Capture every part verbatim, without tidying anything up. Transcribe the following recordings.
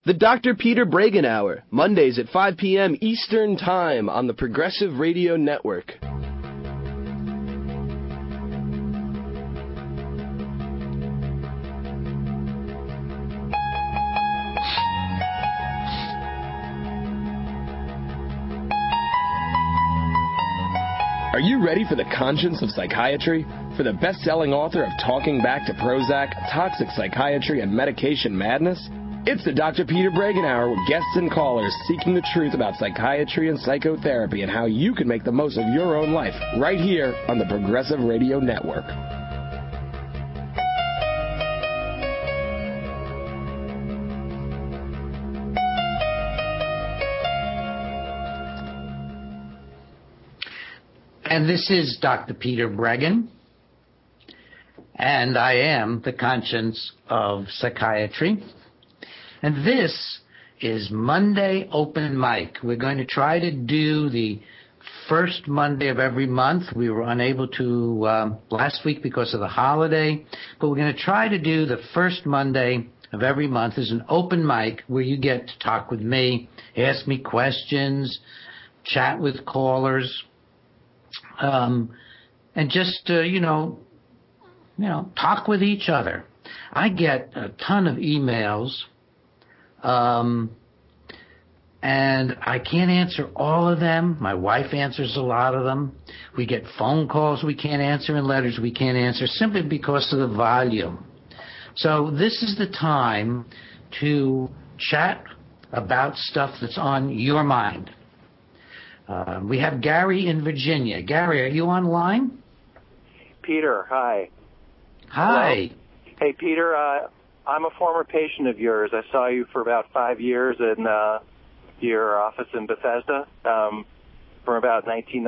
The Doctor Peter Bregan Hour, Mondays at five p.m. Eastern Time on the Progressive Radio Network. Are you ready for the conscience of psychiatry? For the best-selling author of Talking Back to Prozac, Toxic Psychiatry, and Medication Madness? It's the Doctor Peter Bregan Hour with guests and callers seeking the truth about psychiatry and psychotherapy and how you can make the most of your own life right here on the Progressive Radio Network. And this is Doctor Peter Bregan, and I am the conscience of psychiatry. And this is Monday Open Mic. We're going to try to do the first Monday of every month. We were unable to um, last week because of the holiday, but we're going to try to do the first Monday of every month as an open mic where you get to talk with me, ask me questions, chat with callers, um, and just, uh, you know, you know, talk with each other. I get a ton of emails. Um, and I can't answer all of them. My wife answers a lot of them. We get phone calls we can't answer and letters we can't answer simply because of the volume. So this is the time to chat about stuff that's on your mind. Uh, we have Gary in Virginia. Gary, are you online? Peter, hi. Hi. Hello. Hey, Peter, uh, I'm a former patient of yours. I saw you for about five years in uh, your office in Bethesda, um, from about nineteen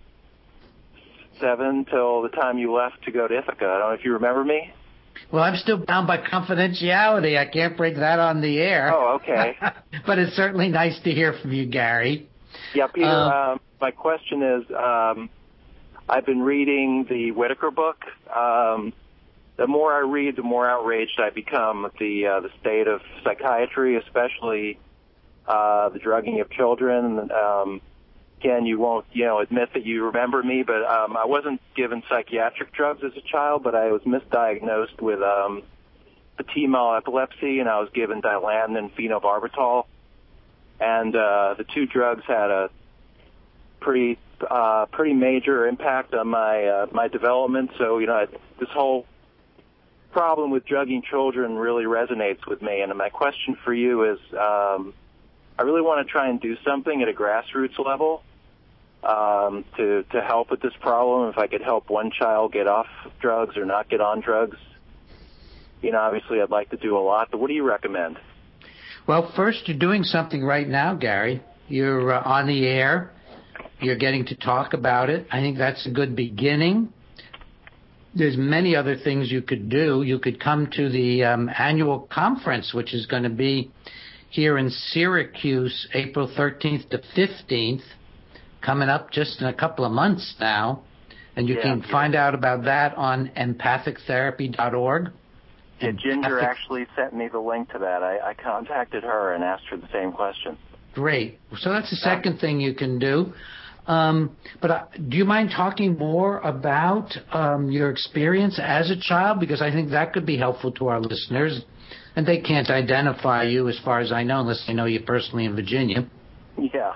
ninety-seven till the time you left to go to Ithaca. I don't know if you remember me. Well, I'm still bound by confidentiality. I can't break that on the air. Oh, okay. But it's certainly nice to hear from you, Gary. Yeah, Peter, Um, um, my question is, um, I've been reading the Whitaker book. Um The more I read, the more outraged I become at the uh, the state of psychiatry, especially uh, the drugging of children. Um, again, you won't, you know, admit that you remember me, but um, I wasn't given psychiatric drugs as a child, but I was misdiagnosed with um, patimal epilepsy, and I was given Dilantin and phenobarbital, and uh, the two drugs had a pretty uh, pretty major impact on my uh, my development. So, you know, I, this whole problem with drugging children really resonates with me, and my question for you is, um, I really want to try and do something at a grassroots level um, to to help with this problem. If I could help one child get off drugs or not get on drugs, you know, obviously I'd like to do a lot, but what do you recommend? Well, first, you're doing something right now, Gary. You're uh, on the air. You're getting to talk about it. I think that's a good beginning. There's many other things you could do. You could come to the um, annual conference, which is going to be here in Syracuse, April thirteenth to fifteenth, coming up just in a couple of months now. And you yeah, can yeah. find out about that on empathic therapy dot org. Yeah, Ginger Empathic- actually sent me the link to that. I, I contacted her and asked her the same question. Great. So that's the second thing you can do. Um, but uh, do you mind talking more about um, your experience as a child? Because I think that could be helpful to our listeners. And they can't identify you, as far as I know, unless they know you personally in Virginia. Yeah.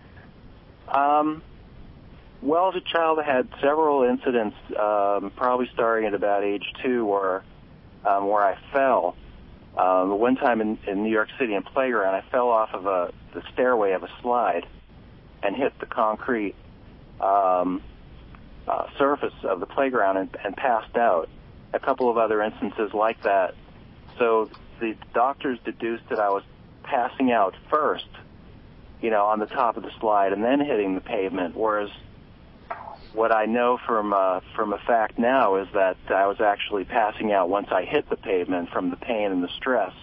Um, well, as a child, I had several incidents, um, probably starting at about age two, where, um, where I fell. Um, one time in, in New York City in playground, I fell off of a, the stairway of a slide and hit the concrete um, uh, surface of the playground and, and passed out. A couple of other instances like that. So the doctors deduced that I was passing out first, you know, on the top of the slide and then hitting the pavement, whereas what I know from uh, from a fact now is that I was actually passing out once I hit the pavement from the pain and the stress.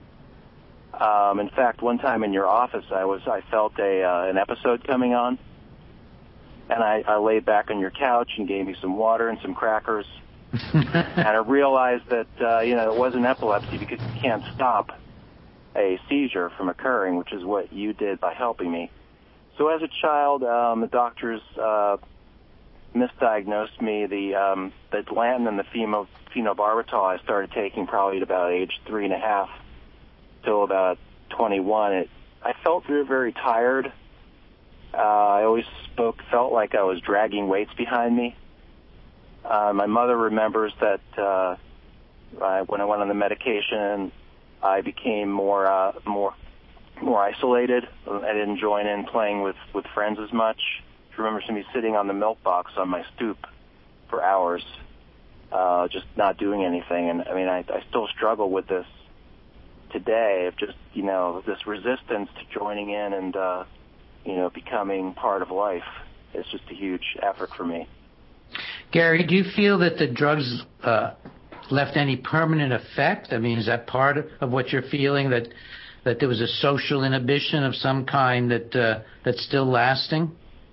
Um, in fact, one time in your office, I was I felt a uh, an episode coming on, and I, I laid back on your couch and gave you some water and some crackers, and I realized that uh, you know it wasn't epilepsy because you can't stop. a seizure from occurring, which is what you did by helping me. So as a child, um, the doctors uh, misdiagnosed me. The um, the Dilantin and the pheno, phenobarbital I started taking probably at about age three and a half till about twenty-one. It, I felt very, very tired. Uh, I always spoke, felt like I was dragging weights behind me. Uh, my mother remembers that uh, I, when I went on the medication, I became more uh, more more isolated. I didn't join in playing with, with friends as much. She remembers me sitting on the milk box on my stoop for hours, uh, just not doing anything. And I mean, I, I still struggle with this today, of just, you know, this resistance to joining in and, uh, you know, becoming part of life. It's just a huge effort for me. Gary, do you feel that the drugs uh, left any permanent effect? I mean, is that part of what you're feeling, that that there was a social inhibition of some kind that uh, that's still lasting?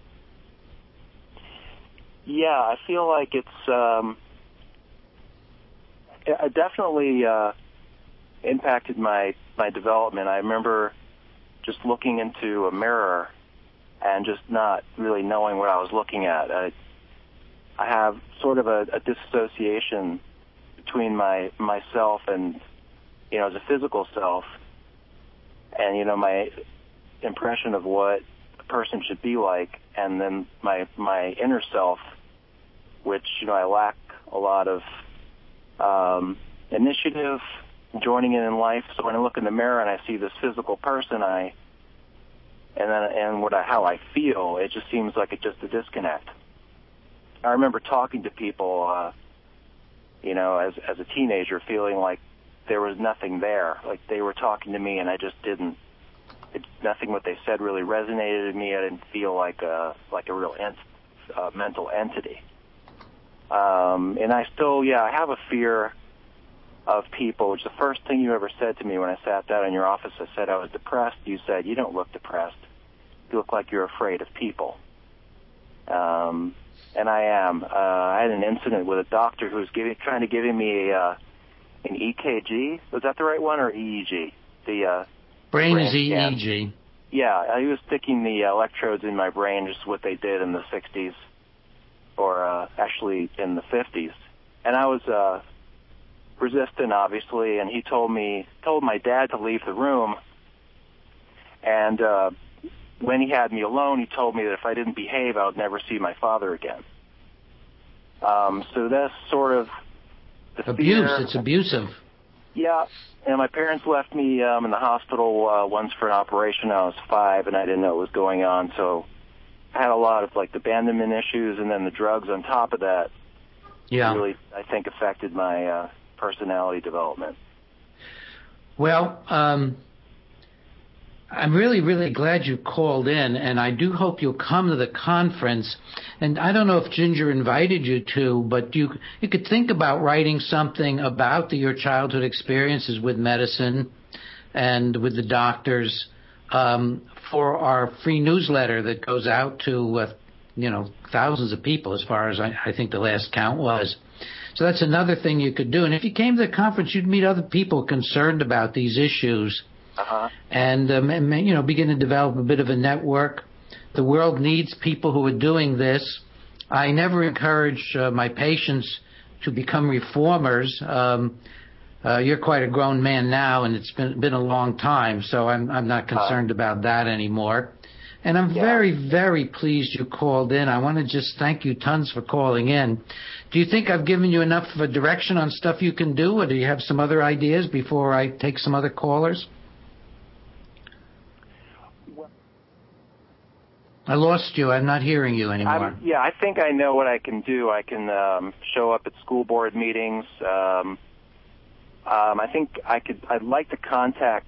Yeah, I feel like it's um, it definitely uh, impacted my, my development. I remember just looking into a mirror and just not really knowing what I was looking at. I, I have sort of a, a disassociation between my myself and, you know, as a physical self, and, you know, my impression of what a person should be like, and then my my inner self, which, you know, I lack a lot of um, initiative, joining in in life. So when I look in the mirror and I see this physical person, I and then and what I, how I feel, it just seems like it's just a disconnect. I remember talking to people, uh, you know, as as a teenager, feeling like there was nothing there. Like they were talking to me, and I just didn't. It, nothing what they said really resonated with me. I didn't feel like a like a real ent, uh, mental entity. Um, and I still, yeah, I have a fear of people. Which the first thing you ever said to me when I sat down in your office, I said I was depressed. You said, "You don't look depressed. You look like you're afraid of people." Um, and I am. Uh, I had an incident with a doctor who was giving, trying to give me a, uh, an E K G. Was that the right one, or E E G? The uh, brain, brain is E E G. Yeah, he was sticking the electrodes in my brain, just what they did in the sixties, or uh, actually in the fifties. And I was uh, resistant, obviously, and he told me, told my dad to leave the room. And uh, when he had me alone, he told me that if I didn't behave, I would never see my father again. Um, so that's sort of the abuse. fear. It's abusive. Yeah, and my parents left me um, in the hospital uh, once for an operation. I was five, and I didn't know what was going on. So I had a lot of like abandonment issues, and then the drugs on top of that. Yeah. Really, I think, affected my uh, personality development. Well, um, I'm really, really glad you called in, and I do hope you'll come to the conference. And I don't know if Ginger invited you to, but you you could think about writing something about the, your childhood experiences with medicine and with the doctors um, for our free newsletter that goes out to, uh, you know, thousands of people, as far as I, I think the last count was. So that's another thing you could do. And if you came to the conference, you'd meet other people concerned about these issues. Uh-huh. And, um, and, you know, begin to develop a bit of a network. The world needs people who are doing this. I never encourage uh, my patients to become reformers. Um, uh, you're quite a grown man now, and it's been been a long time, so I'm I'm not concerned uh, about that anymore. And I'm yeah. very, very pleased you called in. I want to just thank you tons for calling in. Do you think I've given you enough of a direction on stuff you can do, or do you have some other ideas before I take some other callers? I lost you. I'm not hearing you anymore. I'm, yeah, I think I know what I can do. I can um, show up at school board meetings. Um, um, I think I could. I'd like to contact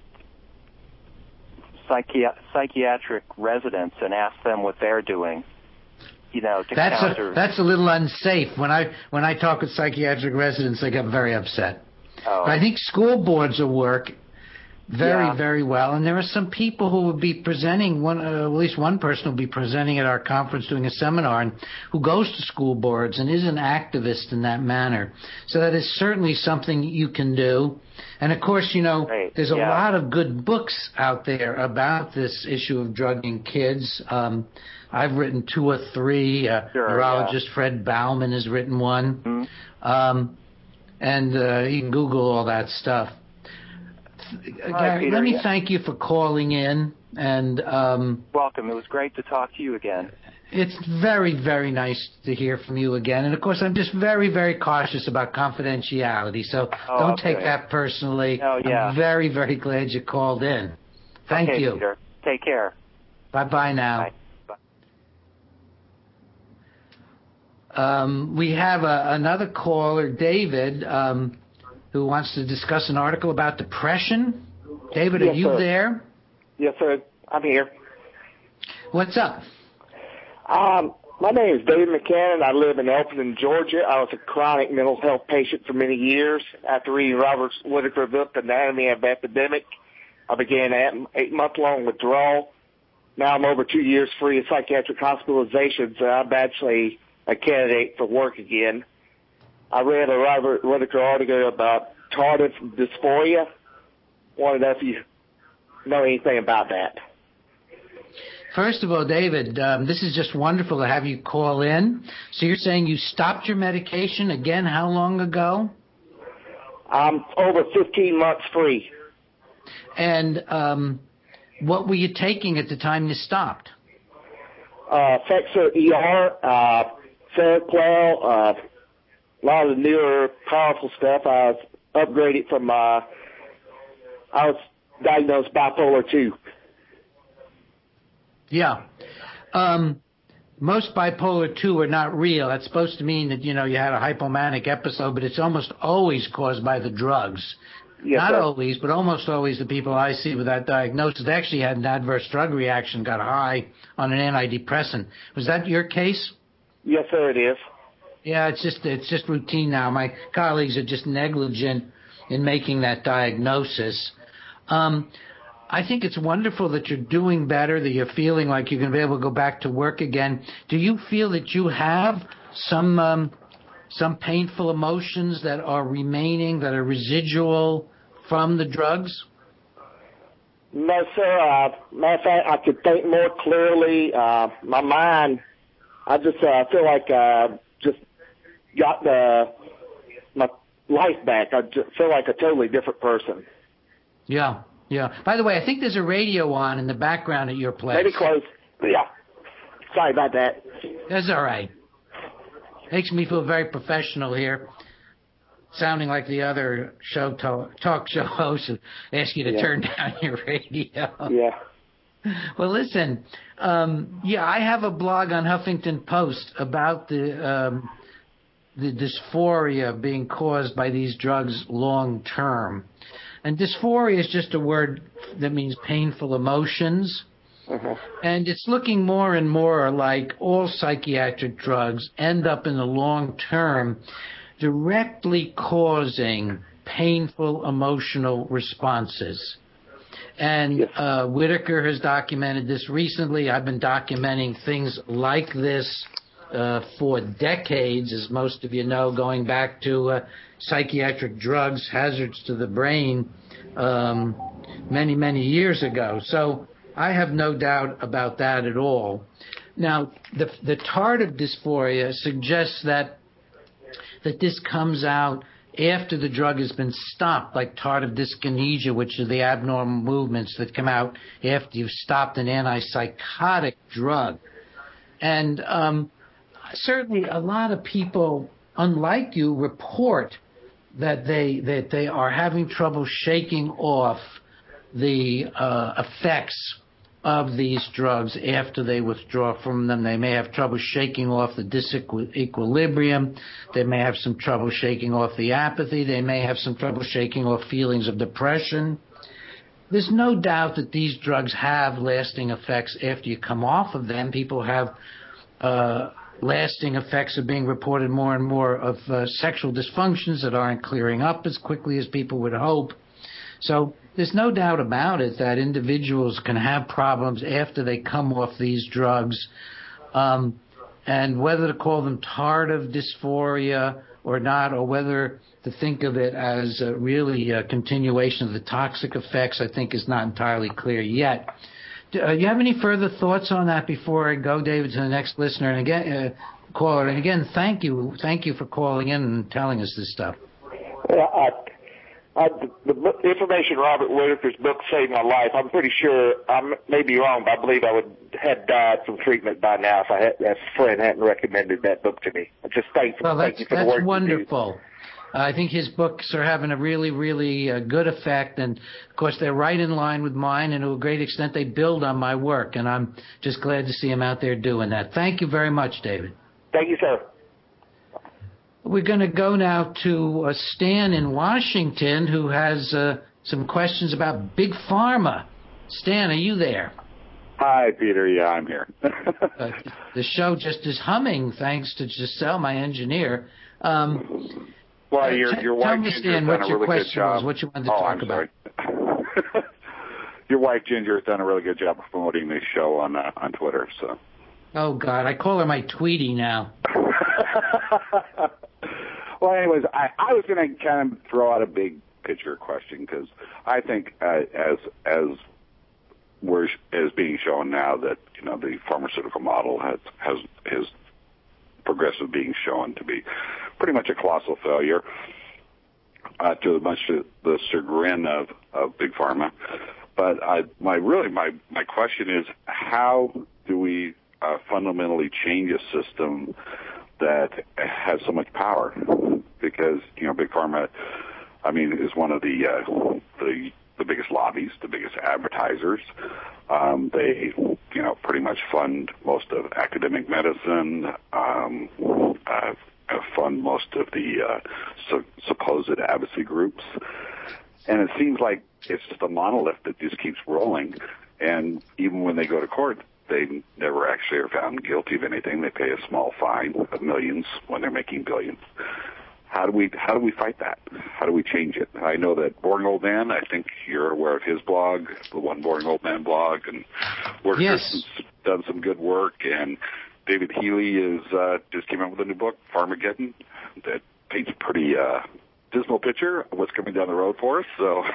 psychi- psychiatric residents and ask them what they're doing. You know, to that's counter. A, that's a little unsafe. When I when I talk with psychiatric residents, they get very upset. Oh. But I think school boards will work. very, yeah. very well. And there are some people who will be presenting, one, uh, at least one person will be presenting at our conference doing a seminar and who goes to school boards and is an activist in that manner. So that is certainly something you can do. And, of course, you know, Great. there's a yeah. lot of good books out there about this issue of drugging kids. Um, I've written two or three. Uh, sure, neurologist yeah. Fred Bauman has written one. Mm-hmm. Um, and uh, you can Google all that stuff. Hi, Gary, Peter. let me yeah. thank you for calling in, and um, welcome. It was great to talk to you again. It's very, very nice to hear from you again. And of course, I'm just very, very cautious about confidentiality, so oh, don't okay. take that personally. Oh, yeah. I'm very, very glad you called in. Thank okay, you. Peter. Take care. Bye, bye now. Bye. Bye. Um, we have a, another caller, David. Um, who wants to discuss an article about depression. David, yes, are you sir. there? Yes, sir. I'm here. What's up? Um, my name is David McCann. I live in Elton, Georgia. I was a chronic mental health patient for many years. After reading Robert Whitaker's book, The Anatomy of Epidemic, I began an eight-month-long withdrawal. Now I'm over two years free of psychiatric hospitalizations, and I'm actually a candidate for work again. I read a Robert Whitaker article about tardive dysphoria. Wanted to know if you know anything about that. First of all, David, um, this is just wonderful to have you call in. So you're saying you stopped your medication again? How long ago? I'm over fifteen months free. And um, what were you taking at the time you stopped? Uh, Fexer E R, uh, Seroquel, uh, a lot of the newer, powerful stuff. I was upgraded from, uh, I was diagnosed bipolar two. Yeah. Um, most bipolar two are not real. That's supposed to mean that, you know, you had a hypomanic episode, but it's almost always caused by the drugs. Yes, not sir. always, but almost always the people I see with that diagnosis actually had an adverse drug reaction, got high on an antidepressant. Was that your case? Yes, sir, it is. Yeah, it's just it's just routine now. My colleagues are just negligent in making that diagnosis. Um, I think it's wonderful that you're doing better, that you're feeling like you're going to be able to go back to work again. Do you feel that you have some um, some painful emotions that are remaining, that are residual from the drugs? No, sir. Uh, matter of fact, I could think more clearly. Uh, my mind, I just uh, feel like uh, just got the my life back. I just feel like a totally different person. Yeah, yeah. By the way, I think there's a radio on in the background at your place. Maybe close. Yeah. Sorry about that. That's all right. Makes me feel very professional here, sounding like the other show talk, talk show hosts who ask you to yeah. turn down your radio. Yeah. Well, listen, um, yeah, I have a blog on Huffington Post about the um, the dysphoria being caused by these drugs long term. And dysphoria is just a word that means painful emotions. Uh-huh. And it's looking more and more like all psychiatric drugs end up in the long term directly causing painful emotional responses. And yes. uh, Whitaker has documented this recently. I've been documenting things like this uh, for decades, as most of you know, going back to uh, psychiatric drugs, hazards to the brain, um, many, many years ago. So I have no doubt about that at all. Now, the, the tardive dysphoria suggests that that this comes out after the drug has been stopped, like tardive dyskinesia, which are the abnormal movements that come out after you've stopped an antipsychotic drug. And um, certainly a lot of people, unlike you, report that they that they are having trouble shaking off the uh, effects of these drugs after they withdraw from them. They may have trouble shaking off the disequilibrium. They may have some trouble shaking off the apathy. They may have some trouble shaking off feelings of depression. There's no doubt that these drugs have lasting effects after you come off of them. People have uh, lasting effects are being reported more and more of uh, sexual dysfunctions that aren't clearing up as quickly as people would hope. So there's no doubt about it that individuals can have problems after they come off these drugs. Um, and whether to call them tardive dysphoria or not, or whether to think of it as uh, really a continuation of the toxic effects, I think is not entirely clear yet. Do uh, you have any further thoughts on that before I go, David, to the next listener? And again, uh, caller, and again, thank you. Thank you for calling in and telling us this stuff. Yeah, I, I, the, the information Robert Whitaker's book saved my life. I'm pretty sure, I may be wrong, but I believe I would have died from treatment by now if I had, if a friend hadn't recommended that book to me. I'm just thankful. Well, thank that's, you for that's the work wonderful. Uh, I think his books are having a really, really uh, good effect, and of course they're right in line with mine, and to a great extent they build on my work, and I'm just glad to see him out there doing that. Thank you very much, David. Thank you, sir. We're going to go now to uh, Stan in Washington, who has uh, some questions about Big Pharma. Stan, are you there? Hi, Peter. Yeah, I'm here. uh, the show just is humming, thanks to Giselle, my engineer. Um, well, uh, your, your tell wife me, Ginger Stan, has done what a your really good question job. was, what you wanted to oh, talk I'm about. Sorry. Your wife Ginger has done a really good job of promoting this show on uh, on Twitter. So. Oh God, I call her my Tweety now. Well, anyways, I, I was going to kind of throw out a big picture question because I think uh, as as we're as being shown now that you know the pharmaceutical model has has is progressive being shown to be pretty much a colossal failure, uh, to much of the chagrin of, of big pharma. But I, my really my my question is, how do we uh, fundamentally change a system that has so much power? Because you know, big pharma, I mean, is one of the uh, the the biggest lobbies, the biggest advertisers. Um, they, you know, pretty much fund most of academic medicine, um, uh, fund most of the uh, su- supposed advocacy groups, and it seems like it's just a monolith that just keeps rolling. And even when they go to court, they never actually are found guilty of anything. They pay a small fine of millions when they're making billions. How do we how do we fight that? How do we change it? I know that Boring Old Man, I think you're aware of his blog, the One Boring Old Man blog, and Work yes. done some good work. And David Healy is uh, just came out with a new book, Pharmageddon, that paints a pretty uh, dismal picture of what's coming down the road for us. So,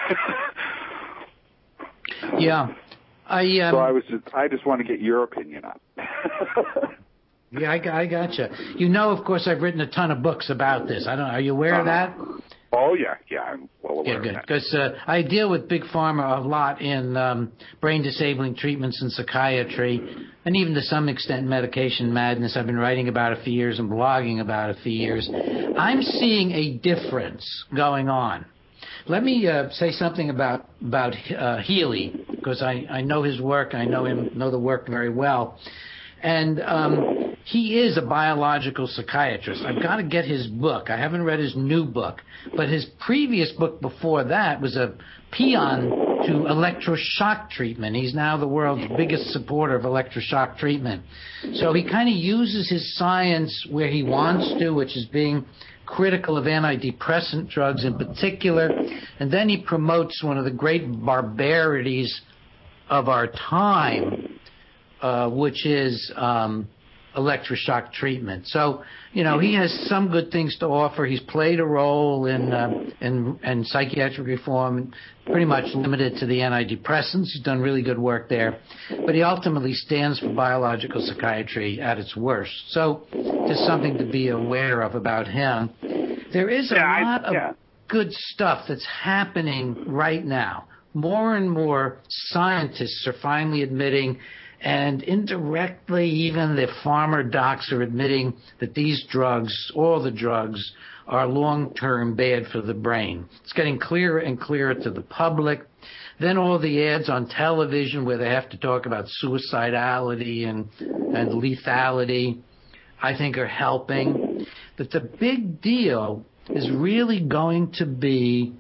yeah, I um, so I was just, I just want to get your opinion on it. Yeah, I, I gotcha. You know, of course, I've written a ton of books about this. I don't. Are you aware uh, of that? Oh yeah, yeah, I'm well aware yeah, good. of that. Because uh, I deal with big pharma a lot in um, brain disabling treatments and psychiatry, and even to some extent medication madness. I've been writing about it for years and blogging about it for years. I'm seeing a difference going on. Let me uh, say something about about uh, Healy, because I, I know his work. I know him, know the work very well. And um, he is a biological psychiatrist. I've got to get his book. I haven't read his new book. But his previous book before that was a paean to electroshock treatment. He's now the world's biggest supporter of electroshock treatment. So he kind of uses his science where he wants to, which is being critical of antidepressant drugs in particular. And then he promotes one of the great barbarities of our time, Uh, which is um, electroshock treatment. So, you know, he has some good things to offer. He's played a role in uh, in, in psychiatric reform, pretty much limited to the antidepressants. He's done really good work there. But he ultimately stands for biological psychiatry at its worst. So there's something to be aware of about him. There is a yeah, lot I, yeah. of good stuff that's happening right now. More and more scientists are finally admitting, and indirectly, even the pharma docs are admitting that these drugs, all the drugs, are long-term bad for the brain. It's getting clearer and clearer to the public. Then all the ads on television where they have to talk about suicidality and, and lethality, I think are helping. But the big deal is really going to be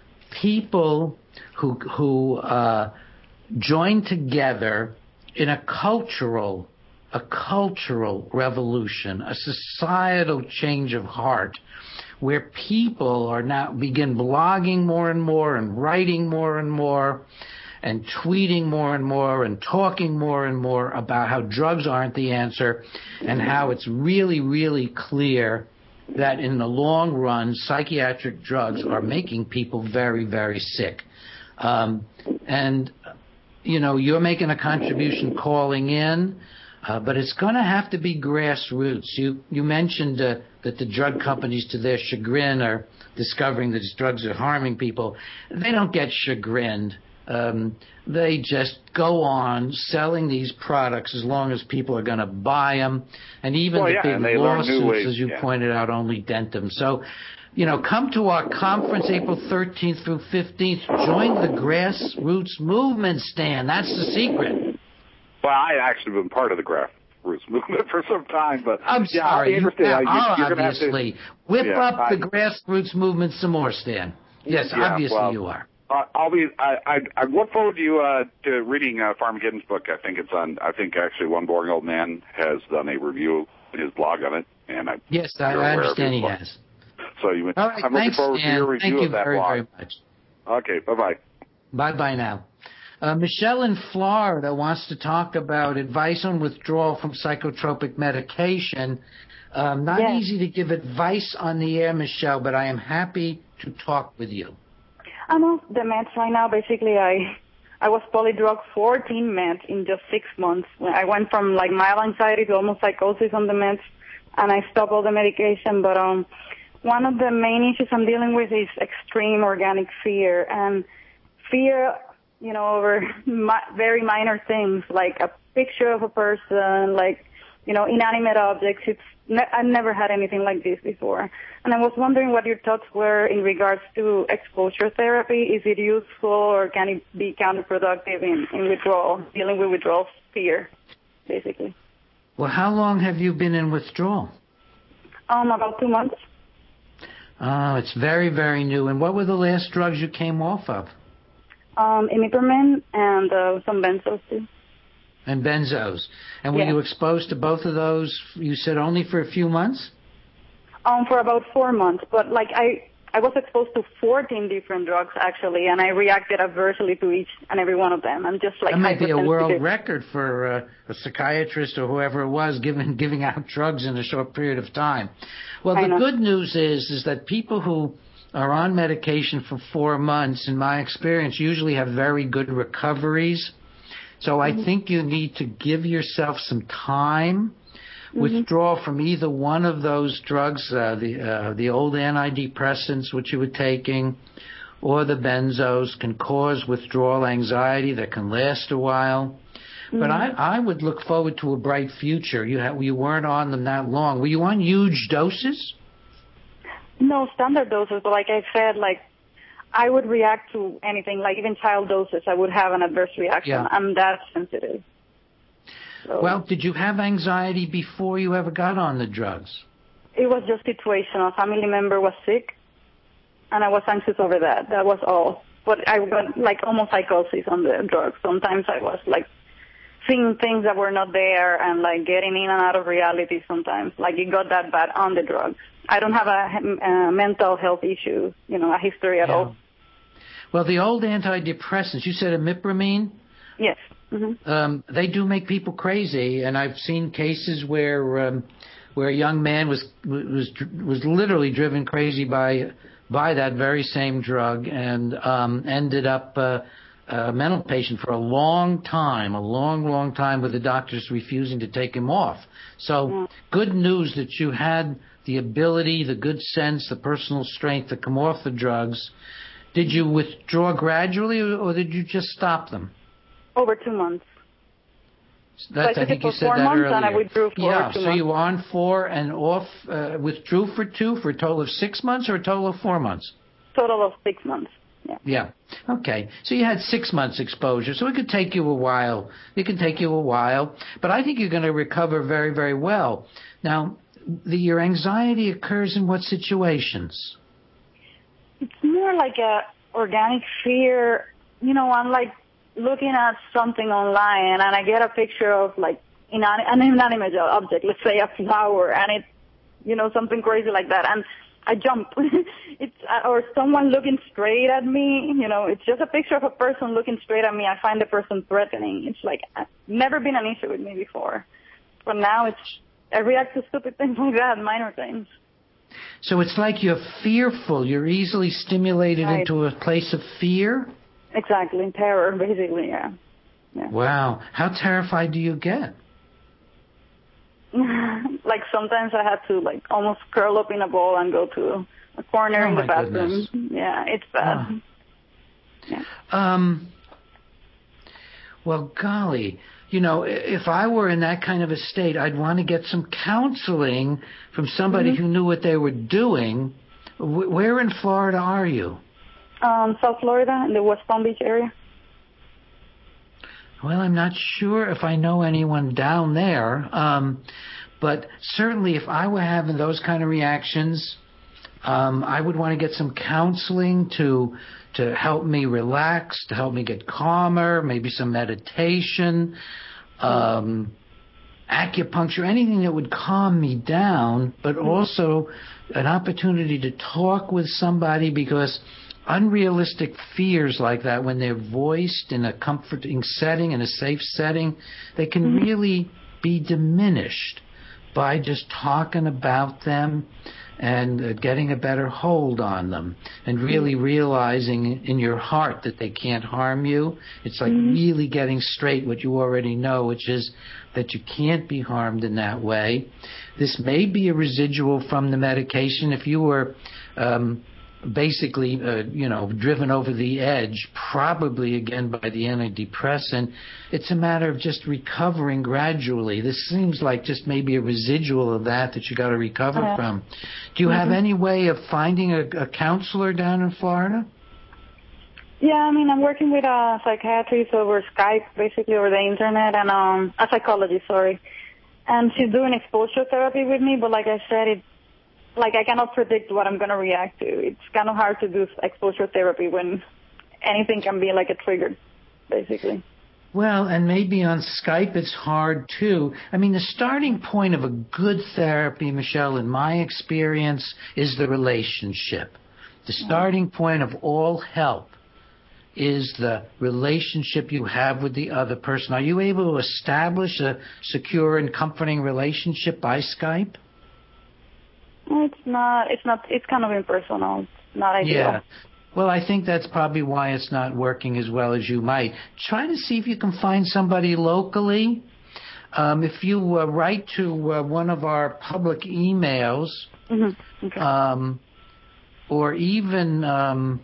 people who, who uh, join together in a cultural, a cultural revolution, a societal change of heart, where people are now begin blogging more and more and writing more and more and tweeting more and more and talking more and more about how drugs aren't the answer and how it's really, really clear that in the long run, psychiatric drugs are making people very, very sick. Um, and, you know, you're making a contribution calling in, uh, but it's going to have to be grassroots. You, you mentioned uh, that the drug companies, to their chagrin, are discovering that these drugs are harming people. They don't get chagrined. Um, they just go on selling these products as long as people are going to buy them. And even well, the yeah, big lawsuits, ways, as you yeah. pointed out, only dent them. So, you know, come to our conference April thirteenth through fifteenth. Join the grassroots movement, Stan. That's the secret. Well, I actually been part of the grassroots movement for some time, but I'm yeah, sorry. I understand. You, you, are, you're obviously. Have to, Whip yeah, up I, the grassroots movement some more, Stan. Yes, yeah, obviously well, you are. Uh, I'll be. I, I I look forward to you uh, to reading uh, Farmageddon's book. I think it's on. I think actually one boring old man has done a review in his blog on it, and I. Yes, I, I understand he blog. has. So you. All right, I'm thanks, looking forward Stan. to your review Thank you of that very, blog. very much. Okay. Bye bye. Bye bye now. Uh, Michelle in Florida wants to talk about advice on withdrawal from psychotropic medication. Um, not yes. easy to give advice on the air, Michelle, but I am happy to talk with you. I'm off the meds right now. Basically, I I was polydrug fourteen meds in just six months. I went from like mild anxiety to almost psychosis on the meds, and I stopped all the medication. But um, one of the main issues I'm dealing with is extreme organic fear, and fear, you know, over mi- very minor things like a picture of a person, like, you know, inanimate objects. It's ne- I've never had anything like this before. And I was wondering what your thoughts were in regards to exposure therapy. Is it useful or can it be counterproductive in, in withdrawal, dealing with withdrawal fear, basically? Well, how long have you been in withdrawal? Um, about two months. Oh, it's very, very new. And what were the last drugs you came off of? Um, imipramine and uh, some benzos too. And benzos. And were yes. you exposed to both of those, you said, only for a few months? Um, for about four months. But, like, I, I was exposed to fourteen different drugs, actually, and I reacted adversely to each and every one of them. I'm just, like, that might be a world hypersensitive. record for uh, a psychiatrist or whoever it was giving, giving out drugs in a short period of time. Well, the good news is, is that people who are on medication for four months, in my experience, usually have very good recoveries. So I think you need to give yourself some time. Mm-hmm. Withdraw from either one of those drugs, uh, the uh, the old antidepressants which you were taking, or the benzos, can cause withdrawal anxiety that can last a while. Mm-hmm. But I, I would look forward to a bright future. You ha- you weren't on them that long. Were you on huge doses? No, standard doses. But like I said, like, I would react to anything, like even child doses, I would have an adverse reaction. Yeah. I'm that sensitive. So, well, did you have anxiety before you ever got on the drugs? It was just situational. A family member was sick, and I was anxious over that. That was all. But I got, like, almost psychosis on the drugs. Sometimes I was, like, seeing things that were not there and, like, getting in and out of reality sometimes. Like, it got that bad on the drugs. I don't have a, a mental health issue, you know, a history at yeah. all. Well, the old antidepressants, you said imipramine? Yes. Mm-hmm. Um, they do make people crazy, and I've seen cases where um, where a young man was was was literally driven crazy by by that very same drug, and um, ended up uh, a mental patient for a long time, a long, long time, with the doctors refusing to take him off. So yeah. Good news that you had the ability, the good sense, the personal strength to come off the drugs. Did you withdraw gradually, or did you just stop them? Over two months. That's, so I, I think you said four that months earlier. And I withdrew for yeah, over two so months. you were on four and off, uh, withdrew for two, for a total of six months, or a total of four months? Total of six months. Yeah. Yeah. Okay. So you had six months exposure. So it could take you a while. It can take you a while, but I think you're going to recover very, very well. Now, the, your anxiety occurs in what situations? It's more like a organic fear. You know, I'm like looking at something online and I get a picture of like an inanimate object, let's say a flower, and it, you know, something crazy like that. And I jump. It's uh, or someone looking straight at me. You know, it's just a picture of a person looking straight at me. I find the person threatening. It's like uh, never been an issue with me before, but now it's I react to stupid things like that, minor things. So it's like you're fearful. You're easily stimulated Right. into a place of fear? Exactly, terror, basically, yeah. yeah. Wow. How terrified do you get? Like sometimes I had to like almost curl up in a ball and go to a corner Oh, in the my bathroom. goodness. Yeah, it's bad. Oh. Yeah. Um, well, golly, you know, i- if I were in that kind of a state, I'd want to get some counseling from somebody Mhm. who knew what they were doing. Wh- Where in Florida are you? Um, South Florida, in the West Palm Beach area. Well, I'm not sure if I know anyone down there, um, but certainly if I were having those kind of reactions, um, I would want to get some counseling to to help me relax, to help me get calmer, maybe some meditation, um, acupuncture, anything that would calm me down, but also an opportunity to talk with somebody, because unrealistic fears like that, when they're voiced in a comforting setting, in a safe setting, they can Mhm. really be diminished by just talking about them and uh, getting a better hold on them, and really realizing in your heart that they can't harm you. It's like Mhm. really getting straight what you already know, which is that you can't be harmed in that way. This may be a residual from the medication. If you were um, basically, uh, you know, driven over the edge, probably again by the antidepressant, it's a matter of just recovering gradually. This seems like just maybe a residual of that that you got to recover Uh, from. Do you have mhm. any way of finding a, a counselor down in Florida? Yeah, I mean, I'm working with a psychiatrist over Skype, basically over the internet, and um, a psychologist, sorry. And she's doing exposure therapy with me, but like I said, it, like I cannot predict what I'm going to react to. It's kind of hard to do exposure therapy when anything can be like a trigger, basically. Well, and maybe on Skype it's hard too. I mean, the starting point of a good therapy, Michelle, in my experience, is the relationship. The starting point of all help is the relationship you have with the other person. Are you able to establish a secure and comforting relationship by Skype? It's not, it's not, it's kind of impersonal. It's not ideal. Yeah. Well, I think that's probably why it's not working as well as you might. Try to see if you can find somebody locally. Um, if you uh, write to uh, one of our public emails, Mm-hmm. Okay. um, or even, um,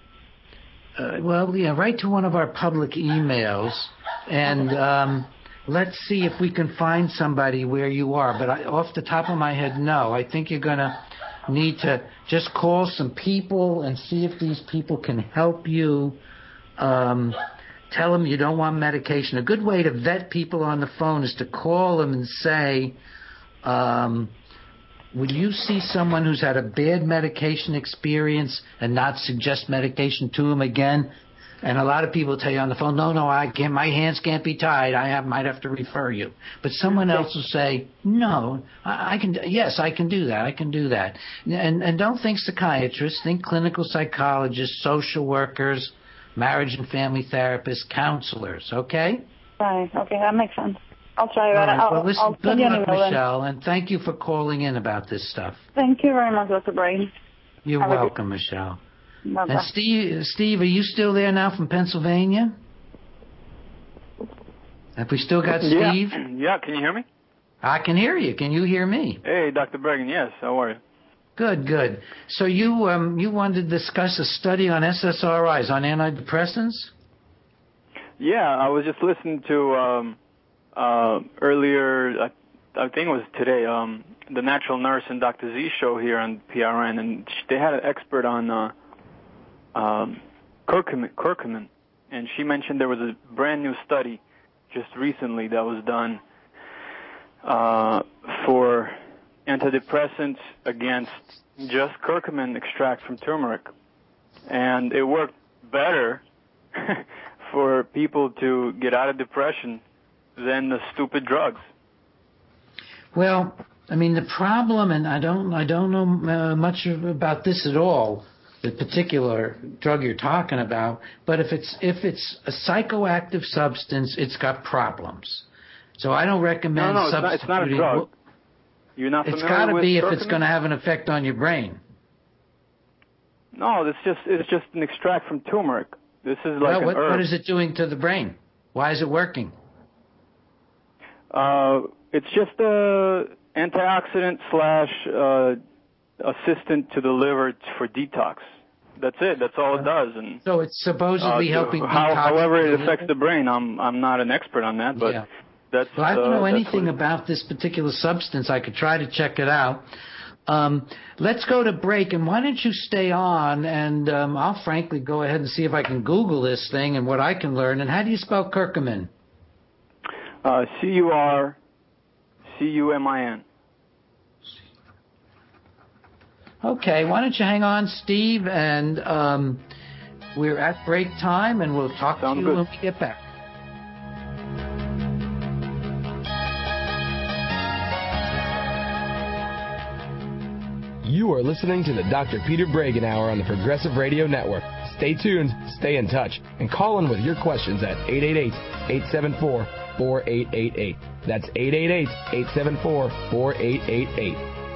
uh, well, yeah, write to one of our public emails, and um, let's see if we can find somebody where you are. But I, off the top of my head, no. I think you're going to need to just call some people and see if these people can help you. Um, tell them you don't want medication. A good way to vet people on the phone is to call them and say, um, would you see someone who's had a bad medication experience and not suggest medication to them again? And a lot of people tell you on the phone, no, no, I can't, my hands can't be tied. I have, might have to refer you. But someone else will say, no, I, I can, yes, I can do that. I can do that. And, and don't think psychiatrists, think clinical psychologists, social workers, marriage and family therapists, counselors, okay? Right. Okay, that makes sense. I'll try All that. right. I'll, Well, listen, I'll good send you an luck, email then. Michelle, and thank you for calling in about this stuff. Thank you very much, Doctor Brain. You're Have a good- welcome, Michelle. Bye-bye. And Steve, Steve, are you still there now from Pennsylvania? Have we still got Steve? Yeah, yeah. Can you hear me? I can hear you. Can you hear me? Hey, Doctor Bergen. Yes. How are you? Good, good. So you um you wanted to discuss a study on S S R Is, on antidepressants? Yeah, I was just listening to um uh earlier. I, I think it was today. Um, the Natural Nurse and Doctor Z show here on P R N, and they had an expert on uh, um, curcumin, curcumin, and she mentioned there was a brand new study just recently that was done uh, for antidepressants against just curcumin extract from turmeric, and it worked better for people to get out of depression than the stupid drugs. Well, I mean, the problem, and I don't, I don't know uh, much about this at all, the particular drug you're talking about. But if it's if it's a psychoactive substance, it's got problems. So I don't recommend no, no, substituting. It's not, it's not a drug. You're not familiar It's got to with be if curcumin? it's going to have an effect on your brain. No, it's just it's just an extract from turmeric. This is like well, an what, herb. what is it doing to the brain? Why is it working? Uh, it's just a antioxidant slash uh, assistant to the liver for detox. That's it. That's all it does. And so it's supposedly uh, helping. How, however, it the affects the brain. I'm I'm not an expert on that, but yeah. that's. Well, I don't know uh, anything about this particular substance. I could try to check it out. Um, let's go to break, and why don't you stay on, and um, I'll frankly go ahead and see if I can Google this thing and what I can learn. And how do you spell curcumin? Uh, C U R C U M I N. Okay, why don't you hang on, Steve, and um, we're at break time, and we'll talk Sounds to you good. when we get back. You are listening to the Doctor Peter Bregan Hour on the Progressive Radio Network. Stay tuned, stay in touch, and call in with your questions at eight eight eight, eight seven four, four eight eight eight. That's eight eight eight, eight seven four, four eight eight eight.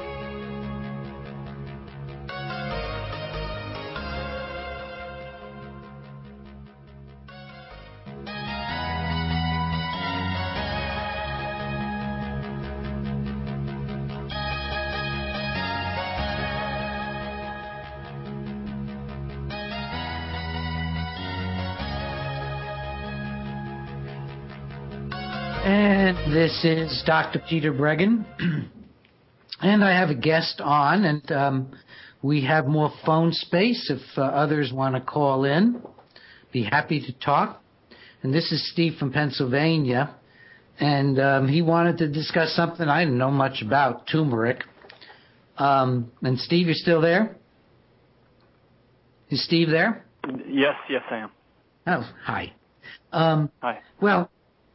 And this is Doctor Peter Bregan, and I have a guest on, and um, we have more phone space if uh, others want to call in. Be happy to talk. And this is Steve from Pennsylvania, and um, he wanted to discuss something I didn't know much about, turmeric. Um, and Steve, you're still there? Is Steve there? Yes, yes, I am. Oh, hi. Um, Hi. Well,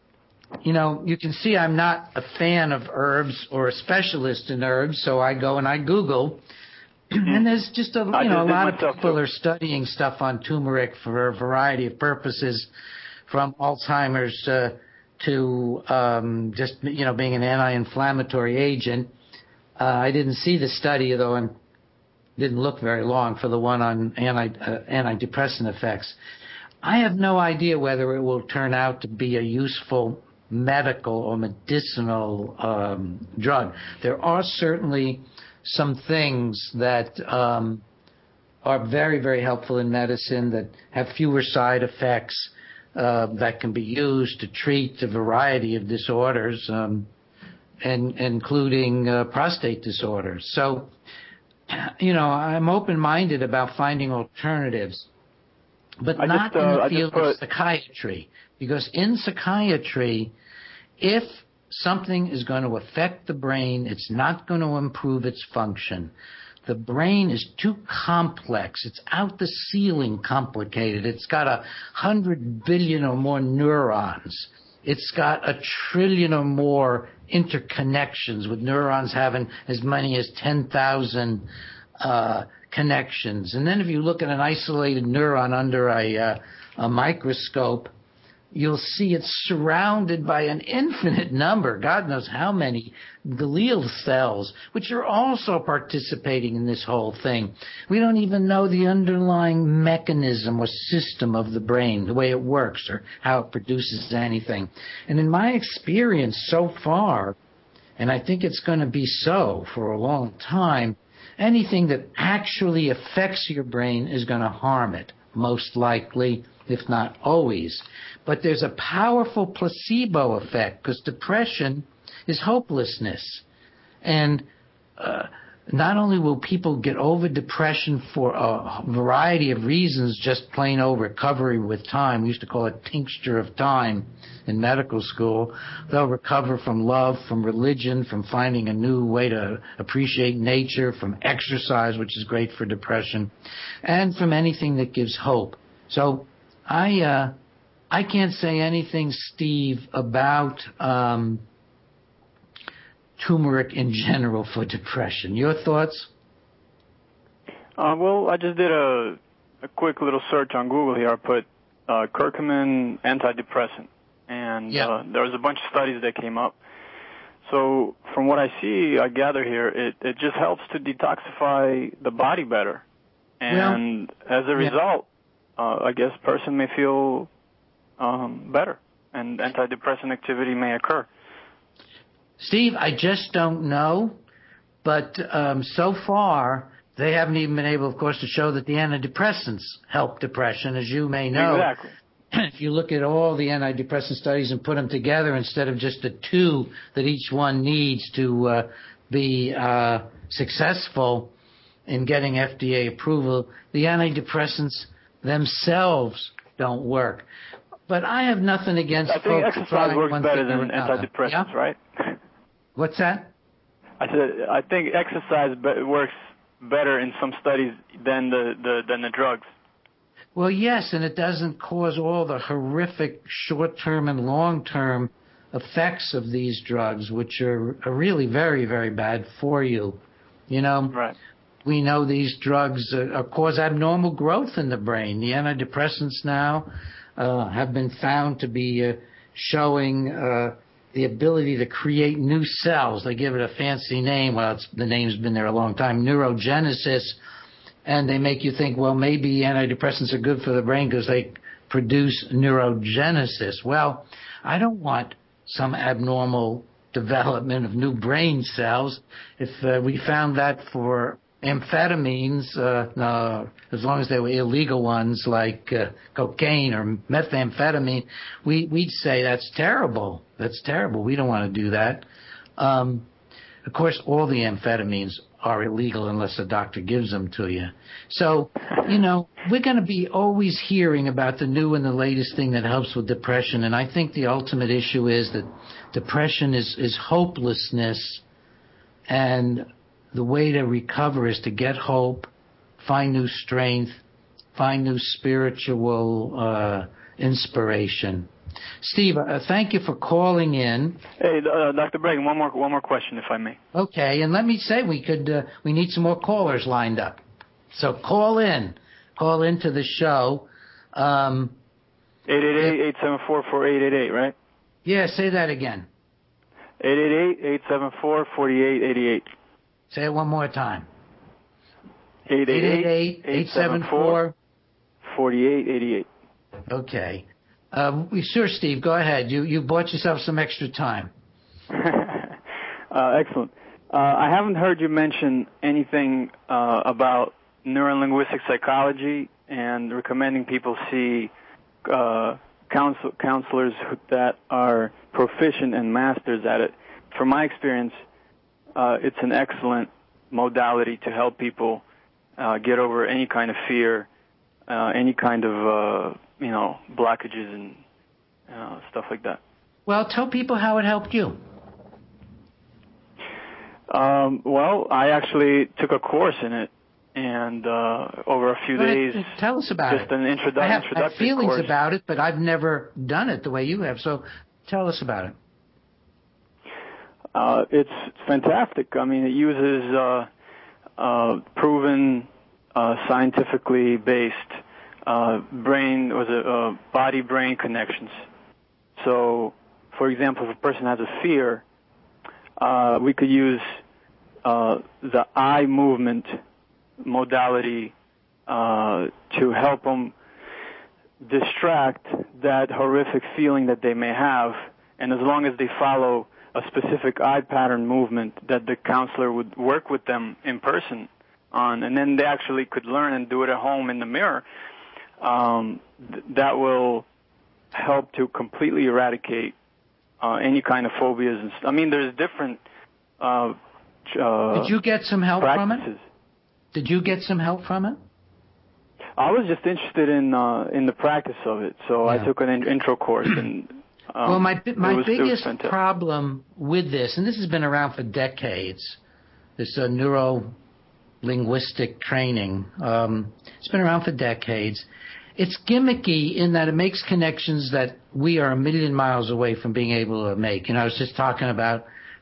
you know, you can see I'm not a fan of herbs or a specialist in herbs, so I go and I Google, and there's just a I you know a just did lot of myself, people too. are studying stuff on turmeric for a variety of purposes, from Alzheimer's uh, to um, just you know being an anti-inflammatory agent. Uh, I didn't see the study though, and didn't look very long for the one on anti uh, antidepressant effects. I have no idea whether it will turn out to be a useful medical or medicinal um, drug. There are certainly some things that um, are very, very helpful in medicine that have fewer side effects uh, that can be used to treat a variety of disorders, um, and including uh, prostate disorders. So, you know, I'm open-minded about finding alternatives, but I not just, uh, in the I field just put- of psychiatry. Because in psychiatry, if something is going to affect the brain, it's not going to improve its function. The brain is too complex. It's out the ceiling complicated. It's got a hundred billion or more neurons. It's got a trillion or more interconnections, with neurons having as many as ten thousand uh, connections. And then if you look at an isolated neuron under a, uh, a microscope, you'll see it's surrounded by an infinite number, God knows how many, glial cells, which are also participating in this whole thing. We don't even know the underlying mechanism or system of the brain, the way it works or how it produces anything. And in my experience so far, and I think it's going to be so for a long time, anything that actually affects your brain is going to harm it, most likely, if not always. But there's a powerful placebo effect, because depression is hopelessness. And uh, not only will people get over depression for a variety of reasons, just plain old recovery with time. We used to call it tincture of time in medical school. They'll recover from love, from religion, from finding a new way to appreciate nature, from exercise, which is great for depression, and from anything that gives hope. So I uh, I can't say anything, Steve, about um, turmeric in general for depression. Your thoughts? Uh, well, I just did a, a quick little search on Google here. I put uh, curcumin antidepressant, and yeah. uh, there was a bunch of studies that came up. So from what I see, I gather here, it, it just helps to detoxify the body better. And well, as a result, yeah. uh, I guess person may feel um, better, and antidepressant activity may occur. Steve, I just don't know, but um, so far they haven't even been able, of course, to show that the antidepressants help depression, as you may know. Exactly. If you look at all the antidepressant studies and put them together instead of just the two that each one needs to uh, be uh, successful in getting F D A approval, the antidepressants themselves don't work. But I have nothing against I think folks exercise works one better thing than another. antidepressants, Yeah? right? What's that? I said I think exercise be- works better in some studies than the, the than the drugs. Well, yes, and it doesn't cause all the horrific short-term and long-term effects of these drugs, which are, are really very, very bad for you. You know, right. We know these drugs uh, cause abnormal growth in the brain. The antidepressants now uh, have been found to be uh, showing uh, the ability to create new cells. They give it a fancy name. Well, it's, the name's been there a long time, neurogenesis. And they make you think, well, maybe antidepressants are good for the brain because they produce neurogenesis. Well, I don't want some abnormal development of new brain cells. If uh, we found that for amphetamines, uh, no, as long as they were illegal ones like uh, cocaine or methamphetamine, we, we'd say that's terrible. That's terrible. We don't want to do that. Um, of course, all the amphetamines are illegal unless a doctor gives them to you. So, you know, we're going to be always hearing about the new and the latest thing that helps with depression. And I think the ultimate issue is that depression is, is hopelessness. And the way to recover is to get hope, find new strength, find new spiritual uh, inspiration. Steve, uh, thank you for calling in. Hey, uh, Doctor Breggin, one more one more question, if I may. Okay, and let me say we could uh, we need some more callers lined up. So call in, call into the show. Um, eight eight eight, eight seven four, four eight eight eight, right? Yeah, say that again. eight eight eight, eight seven four, four eight eight eight. Say it one more time. eight eight eight, eight seven four, four eight eight eight. Okay. Uh, sure, Steve, go ahead. You you bought yourself some extra time. uh, excellent. Uh, I haven't heard you mention anything uh, about neurolinguistic psychology and recommending people see uh, counsel, counselors that are proficient and masters at it. From my experience, uh, it's an excellent modality to help people uh, get over any kind of fear, uh, any kind of uh, you know, blockages and uh, stuff like that. Well, tell people how it helped you. Um, well, I actually took a course in it, and uh, over a few Go days. Ahead, tell us about just it. Just an introdu- I have, introductory I have feelings course. about it, but I've never done it the way you have. So tell us about it. Uh, it's fantastic. I mean, it uses uh, uh, proven, uh, scientifically based Uh, brain was a uh, body-brain connections. So, for example, if a person has a fear, uh, we could use uh, the eye movement modality uh, to help them distract that horrific feeling that they may have. And as long as they follow a specific eye pattern movement that the counselor would work with them in person on, and then they actually could learn and do it at home in the mirror, Um, th- that will help to completely eradicate uh, any kind of phobias. And st- I mean, there's different uh, uh, Did you get some help practices. from it? Did you get some help from it? I was just interested in uh, in the practice of it, so Yeah. I took an in- intro course. And um, well, my my it was, biggest it was problem with this, and this has been around for decades, this uh, neuro linguistic training. Um, it's been around for decades. It's gimmicky in that it makes connections that we are a million miles away from being able to make. You know, I was just talking about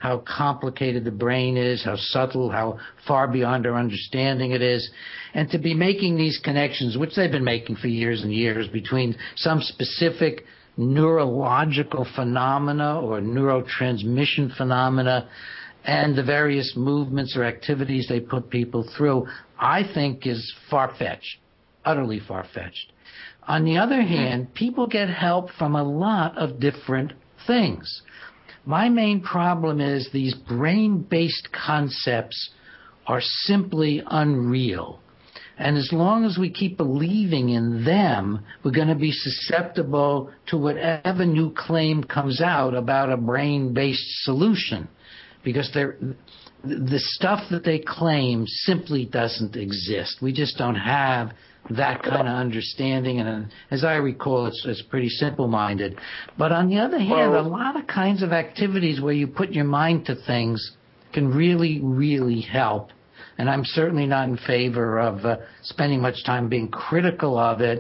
how complicated the brain is, how subtle, how far beyond our understanding it is, and to be making these connections, which they've been making for years and years, between some specific neurological phenomena or neurotransmission phenomena and the various movements or activities they put people through, I think is far-fetched, utterly far-fetched. On the other hand, people get help from a lot of different things. My main problem is these brain-based concepts are simply unreal. And as long as we keep believing in them, we're going to be susceptible to whatever new claim comes out about a brain-based solution. Because they're, the stuff that they claim simply doesn't exist. We just don't have that kind of understanding. And as I recall, it's, it's pretty simple-minded. But on the other hand, well, a lot of kinds of activities where you put your mind to things can really, really help. And I'm certainly not in favor of uh, spending much time being critical of it.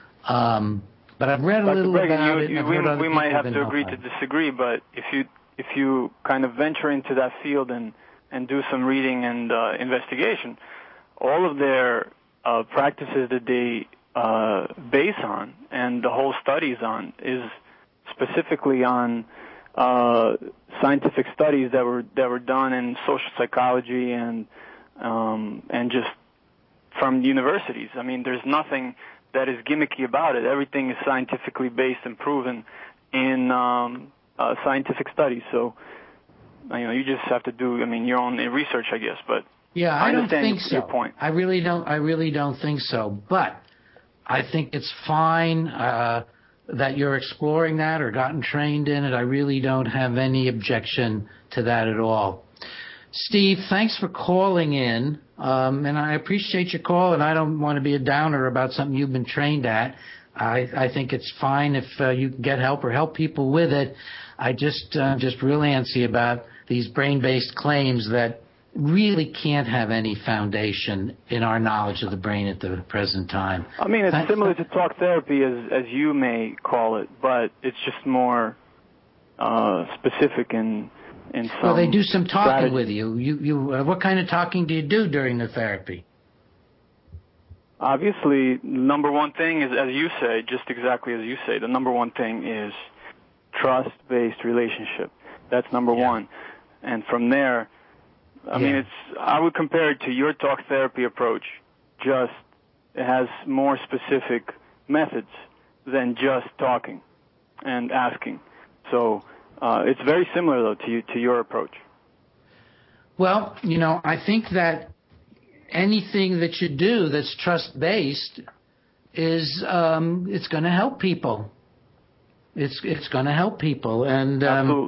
Um, but I've read a Doctor little Breggin, about you, it. You, and we I've heard we might have to agree to disagree, but if you if you kind of venture into that field and, and do some reading and uh, investigation, all of their uh, practices that they uh, base on and the whole studies on is specifically on uh, scientific studies that were that were done in social psychology and um, and just from universities. I mean, there's nothing that is gimmicky about it. Everything is scientifically based and proven in um, uh, scientific studies. So, you know, you just have to do, I mean, your own research, I guess. But yeah, I, I don't understand think your, so. your point. I really don't. I really don't think so. But I think it's fine uh, that you're exploring that or gotten trained in it. I really don't have any objection to that at all. Steve, thanks for calling in, um, and I appreciate your call, and I don't want to be a downer about something you've been trained at. I, I think it's fine if uh, you can get help or help people with it. I just uh, just real antsy about these brain-based claims that really can't have any foundation in our knowledge of the brain at the present time. I mean, it's Thanks. similar to talk therapy, as as you may call it, but it's just more uh, specific and. In some well, they do some talking strategy. with you. You, you. Uh, what kind of talking do you do during the therapy? Obviously, number one thing is, as you say, just exactly as you say, the number one thing is trust-based relationship. That's number yeah. one. And from there, I yeah. mean, it's. I would compare it to your talk therapy approach. Just it has more specific methods than just talking and asking. So. Uh, it's very similar, though, to you, to your approach. Well, you know, I think that anything that you do that's trust-based is um, it's going to help people. It's it's going to help people, and um, Absolutely.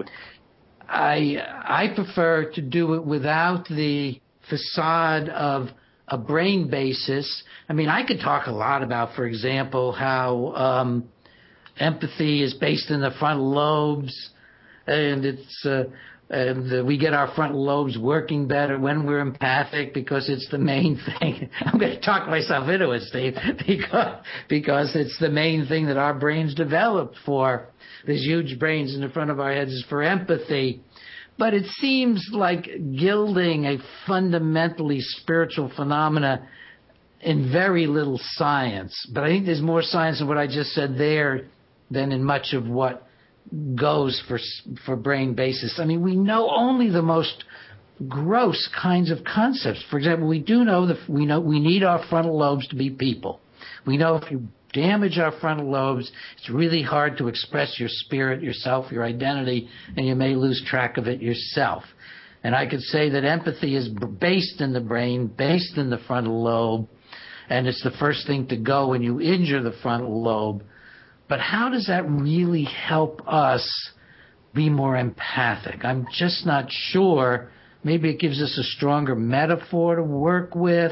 I I prefer to do it without the facade of a brain basis. I mean, I could talk a lot about, for example, how um, empathy is based in the frontal lobes. And it's uh, and uh, we get our frontal lobes working better when we're empathic because it's the main thing. I'm going to talk myself into it, Steve, because because it's the main thing that our brains developed for. These huge brains in the front of our heads is for empathy. But it seems like gilding a fundamentally spiritual phenomena in very little science. But I think there's more science in what I just said there than in much of what goes for for brain basis. I mean, we know only the most gross kinds of concepts. For example, we do know that we know we need our frontal lobes to be people. We know if you damage our frontal lobes, it's really hard to express your spirit, yourself, your identity, and you may lose track of it yourself. And I could say that empathy is based in the brain, based in the frontal lobe, and it's the first thing to go when you injure the frontal lobe. But how does that really help us be more empathic? I'm just not sure. Maybe it gives us a stronger metaphor to work with.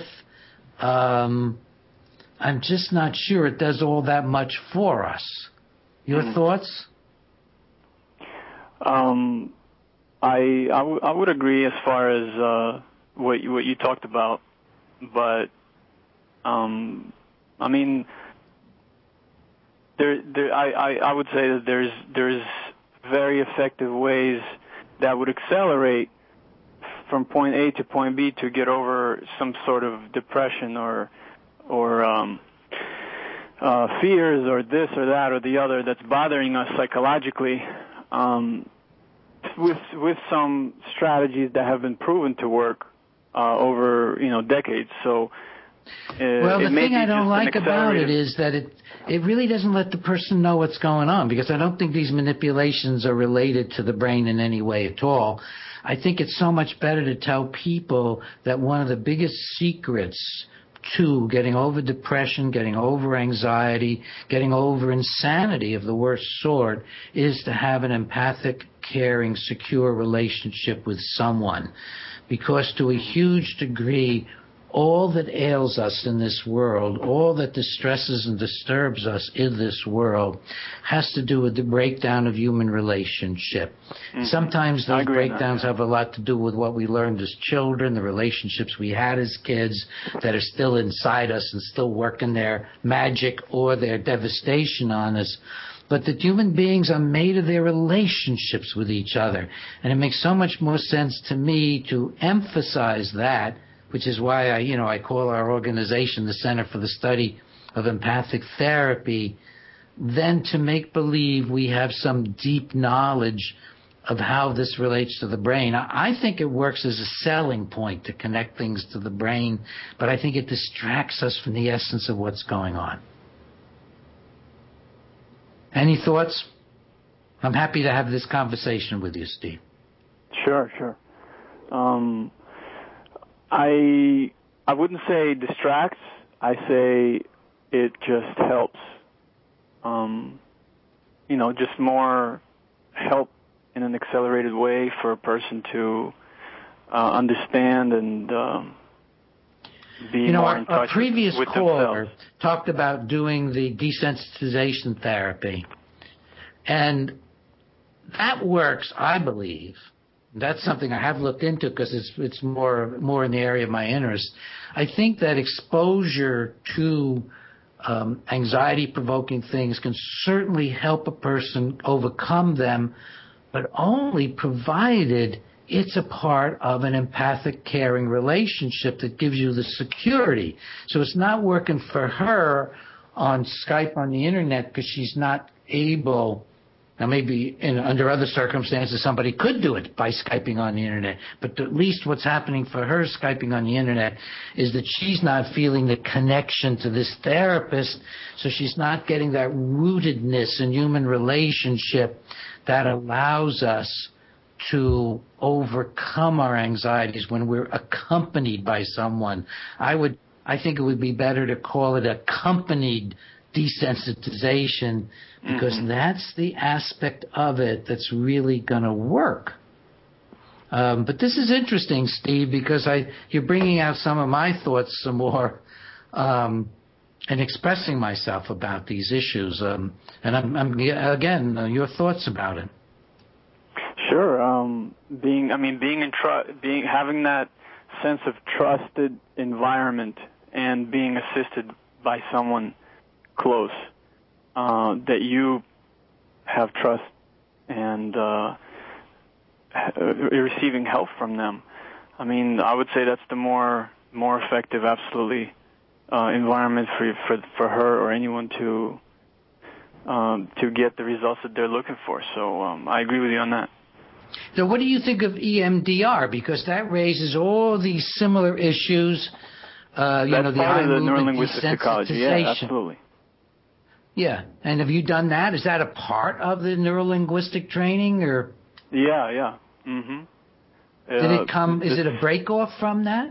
Um, I'm just not sure it does all that much for us. Your mm. thoughts? Um, I, I, w- I would agree as far as uh, what you, what you talked about, but um, I mean. There, there, I, I, I would say that there's, there's very effective ways that would accelerate from point A to point B to get over some sort of depression or or um, uh, fears or this or that or the other that's bothering us psychologically, um, with with some strategies that have been proven to work uh, over you know decades. So. Uh, well, the thing I don't like about it is that it it really doesn't let the person know what's going on, because I don't think these manipulations are related to the brain in any way at all. I think it's so much better to tell people that one of the biggest secrets to getting over depression, getting over anxiety, getting over insanity of the worst sort is to have an empathic, caring, secure relationship with someone. Because to a huge degree, all that ails us in this world, all that distresses and disturbs us in this world, has to do with the breakdown of human relationship. Mm-hmm. Sometimes those breakdowns have a lot to do with what we learned as children, the relationships we had as kids that are still inside us and still working their magic or their devastation on us. But that human beings are made of their relationships with each other. And it makes so much more sense to me to emphasize that, which is why I, you know, I call our organization the Center for the Study of Empathic Therapy, than to make believe we have some deep knowledge of how this relates to the brain. I think it works as a selling point to connect things to the brain, but I think it distracts us from the essence of what's going on. Any thoughts? I'm happy to have this conversation with you, Steve. Sure, sure. Um... I I wouldn't say distracts. I say it just helps. Um, you know, just more help in an accelerated way for a person to uh, understand and um, be you know, more our, in touch our previous with, with caller themselves. Talked about doing the desensitization therapy, and that works, I believe. That's something I have looked into because it's it's more more in the area of my interest. I think that exposure to um, anxiety-provoking things can certainly help a person overcome them, but only provided it's a part of an empathic, caring relationship that gives you the security. So it's not working for her on Skype on the internet because she's not able. Now, maybe in, under other circumstances, somebody could do it by Skyping on the internet. But at least what's happening for her Skyping on the internet is that she's not feeling the connection to this therapist, so she's not getting that rootedness in human relationship that allows us to overcome our anxieties when we're accompanied by someone. I would, I think it would be better to call it accompanied desensitization, because mm-hmm. that's the aspect of it that's really going to work. Um, but this is interesting, Steve, because I you're bringing out some of my thoughts some more um, and expressing myself about these issues. Um, and I'm, I'm again, uh, your thoughts about it. Sure. Um, being, I mean, being in tr- being having that sense of trusted environment and being assisted by someone close, uh, that you have trust and uh, receiving help from them. I mean, I would say that's the more more effective, absolutely, uh, environment for for for her or anyone to um, to get the results that they're looking for. So um, I agree with you on that. So what do you think of E M D R? Because that raises all these similar issues. Uh, you that's know, the part eye of the movement neurolinguistic psychology. Yeah, absolutely. Yeah, and have you done that? Is that a part of the neurolinguistic training, or? Yeah, yeah. Mm-hmm. Uh, Did it come? Is it a break off from that?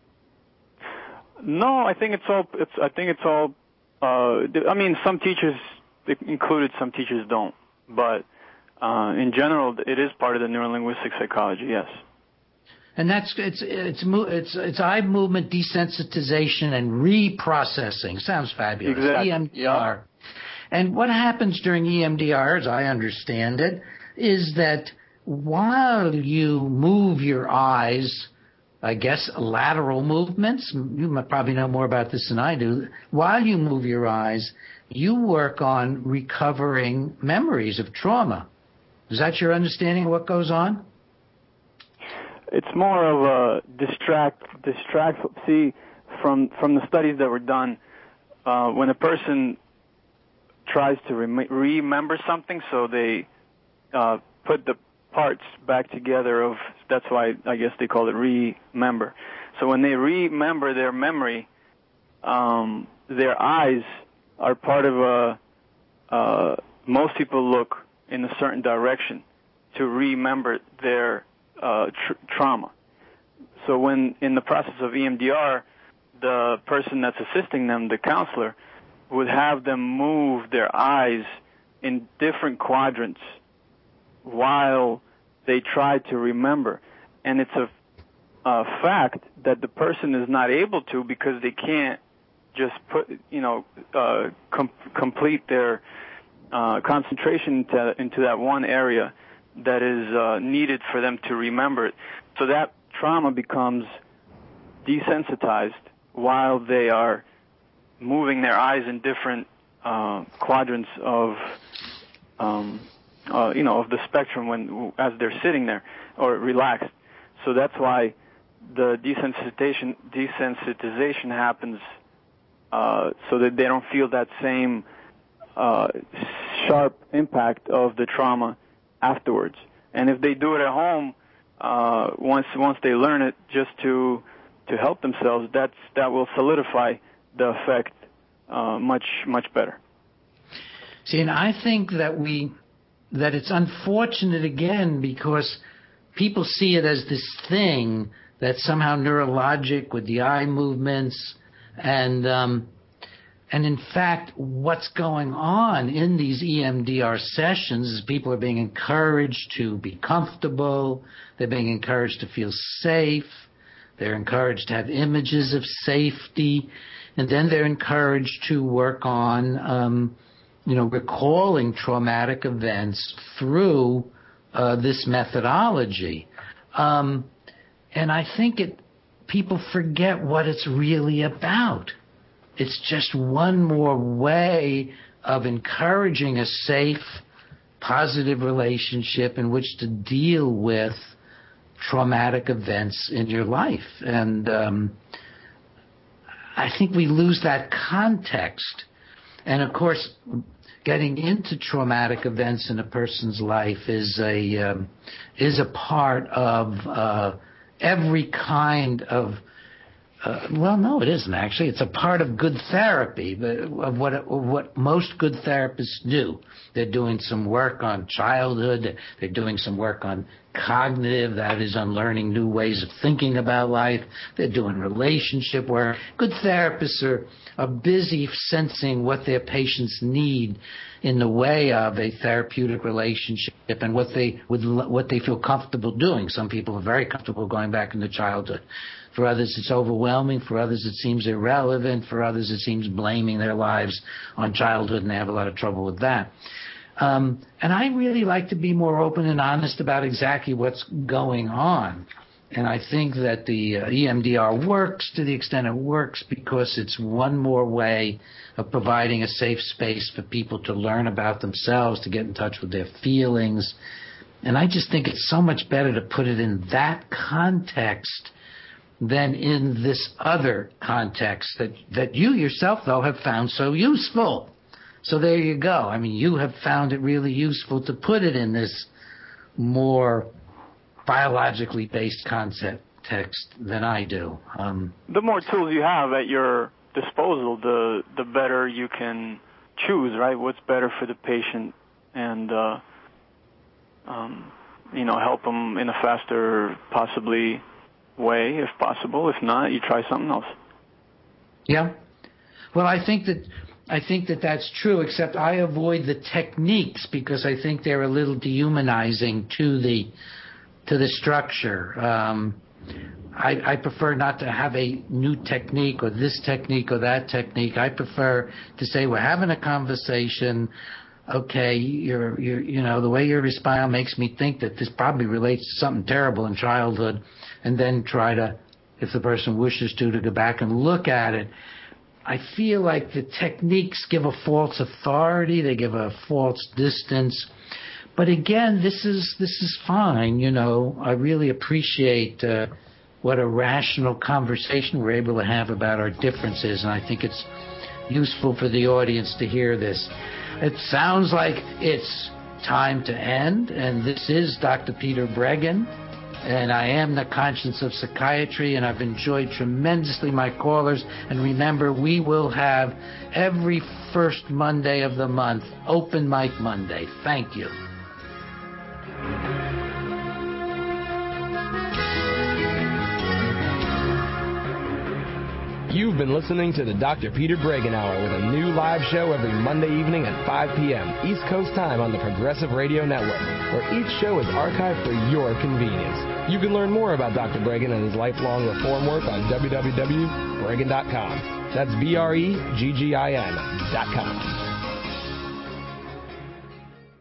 No, I think it's all. It's. I think it's all. Uh, I mean, some teachers included, some teachers don't. But uh, in general, it is part of the neurolinguistic psychology. Yes. And that's it's it's it's it's eye movement desensitization and reprocessing. Sounds fabulous. Exactly. E M D R. Yeah. And what happens during E M D R, as I understand it, is that while you move your eyes, I guess lateral movements, you might probably know more about this than I do, while you move your eyes, you work on recovering memories of trauma. Is that your understanding of what goes on? it's more of a distract, distract. See, from from the studies that were done, uh, when a person tries to rem- remember something, so they uh, put the parts back together of, that's why I guess they call it remember. So when they remember their memory, um, their eyes are part of a, uh, most people look in a certain direction to remember their uh, tr- trauma. So when in the process of E M D R, the person that's assisting them, the counselor, would have them move their eyes in different quadrants while they try to remember. And it's a, a fact that the person is not able to because they can't just put, you know, uh, com- complete their uh, concentration into, into that one area that is uh, needed for them to remember it. So that trauma becomes desensitized while they are moving their eyes in different uh, quadrants of, um, uh, you know, of the spectrum when as they're sitting there or relaxed. So that's why the desensitization desensitization happens, uh, so that they don't feel that same uh, sharp impact of the trauma afterwards. And if they do it at home, uh, once once they learn it, just to to help themselves, that's that will solidify the effect uh, much much better. See, and I think that we that it's unfortunate again because people see it as this thing that's somehow neurologic with the eye movements, and um, and in fact, what's going on in these E M D R sessions is people are being encouraged to be comfortable. They're being encouraged to feel safe. They're encouraged to have images of safety, and then they're encouraged to work on, um, you know, recalling traumatic events through uh, this methodology. Um, and I think it people forget what it's really about. It's just one more way of encouraging a safe, positive relationship in which to deal with traumatic events in your life. And um, I think we lose that context. And of course, getting into traumatic events in a person's life is a um, is a part of uh, every kind of Uh, well, no, it isn't actually. It's a part of good therapy, but of what of what most good therapists do. They're doing some work on childhood. They're doing some work on cognitive, that is, on learning new ways of thinking about life. They're doing relationship work. Good therapists are, are busy sensing what their patients need in the way of a therapeutic relationship and what they would what they feel comfortable doing. Some people are very comfortable going back into childhood. For others, it's overwhelming. For others, it seems irrelevant. For others, it seems blaming their lives on childhood, and they have a lot of trouble with that. Um, and I really like to be more open and honest about exactly what's going on. And I think that the uh, E M D R works to the extent it works because it's one more way of providing a safe space for people to learn about themselves, to get in touch with their feelings. And I just think it's so much better to put it in that context than in this other context that, that you yourself, though, have found so useful. So there you go. I mean, you have found it really useful to put it in this more biologically based concept text than I do. Um, the more tools you have at your disposal, the the better you can choose, right? What's better for the patient, and uh, um, you know, help them in a faster, possibly, way, if possible. If not, you try something else. Yeah. Well, I think that I think that that's true, except I avoid the techniques because I think they're a little dehumanizing to the to the structure. Um, I, I prefer not to have a new technique or this technique or that technique. I prefer to say we're having a conversation. Okay, you're, you're, you know, the way you respond makes me think that this probably relates to something terrible in childhood, and then try to, if the person wishes to, to go back and look at it. I feel like the techniques give a false authority. They give a false distance. But again, this is this is fine. You know, I really appreciate uh, what a rational conversation we're able to have about our differences, and I think it's useful for the audience to hear this. It sounds like it's time to end, and this is Doctor Peter Breggin, and I am the conscience of psychiatry, and I've enjoyed tremendously my callers. And remember, we will have every first Monday of the month, Open Mic Monday. Thank you. You've been listening to the Doctor Peter Breggin Hour with a new live show every Monday evening at five p.m. East Coast time on the Progressive Radio Network, where each show is archived for your convenience. You can learn more about Doctor Breggin and his lifelong reform work on w w w dot breggin dot com. That's B R E G G I N dot com.